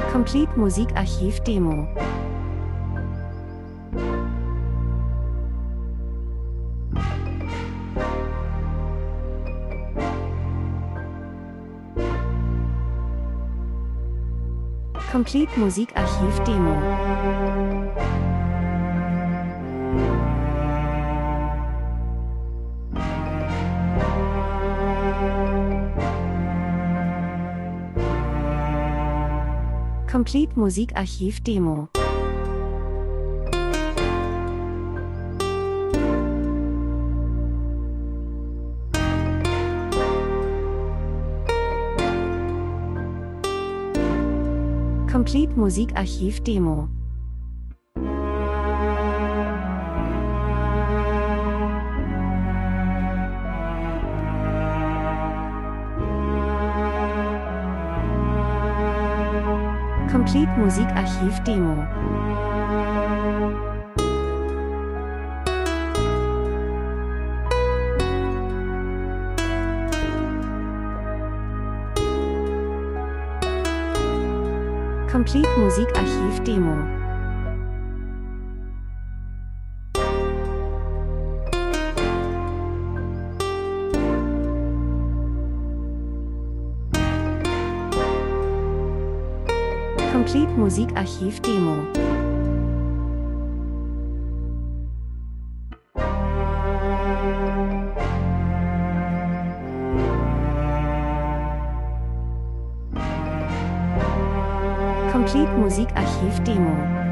Complete Musikarchiv Demo. Complete Musikarchiv Demo. Complete Musikarchiv Demo. Complete Musikarchiv Demo. Complete Musikarchiv Demo. Complete Musikarchiv Demo. Complete Musikarchiv Demo. Complete Musikarchiv Demo.